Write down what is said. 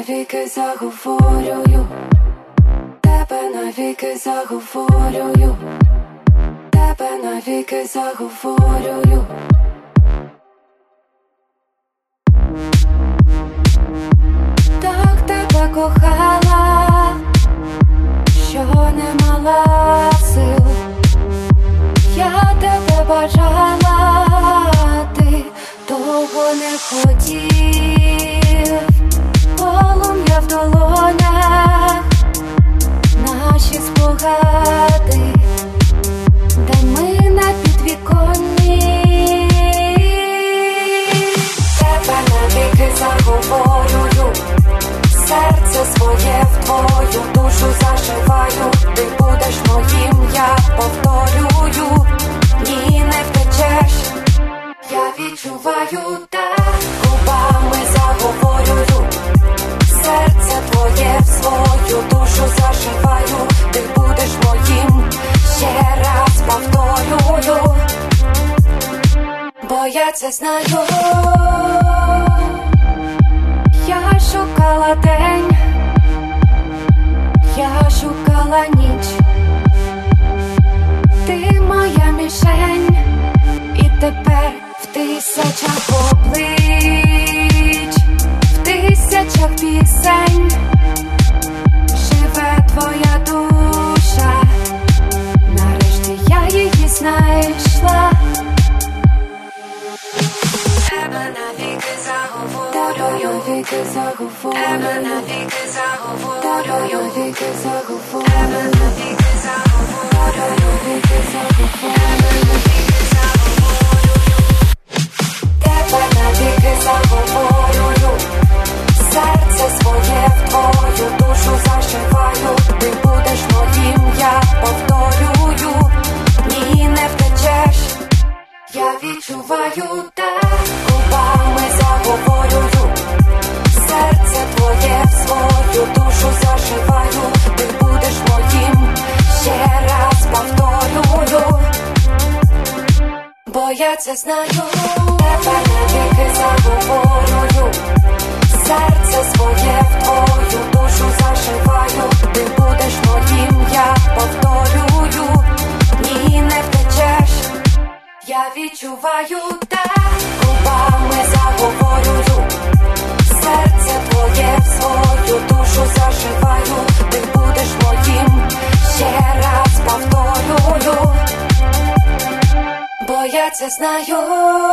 навіки заговорюю, тебе навіки заговорюю, тебе навіки заговорюю. Так тебе кохала, що не мала сил. Я тебе бажала, ти того не хотів. Полум'я в долонях, наші спогади, де ми на підвіконні. Тебе навіки заговорюю, серце своє в твою душу зашиваю. Ти будеш моїм, я повторюю, ні, не втечеш. Я відчуваю так, губами заговорюю, серце твоє в свою душу зашиваю. Ти будеш моїм, ще раз повторюю, бо я це знаю. Я шукала день, я шукала ніч, ти моя мішень, і тепер в тисячах облич, в тисячах пісень живе твоя душа. Нарешті я її знайшла. Тебе навіки заговорюю, навіки заговорюю, тебе навіки заговорюю, навіки заговорюю, тебе навіки заговорюю, навіки заговорюю, тебе навіки заговорюю, серце своє в твою душу зашиваю. Ти будеш моїм, я повторюю, ні, не втечеш. Я відчуваю так, губами заговорюю, серце твоє в свою душу зашиваю. Ти будеш моїм, ще раз повторюю, бо я це знаю. Тебе навіки заговорюю, серце своє в твою душу зашиваю. Ти будеш моїм, я повторюю, ні, не втечеш. Я відчуваю так, губами заговорюю, серце твоє в свою душу зашиваю. Ти будеш моїм, ще раз повторюю, бо я це знаю.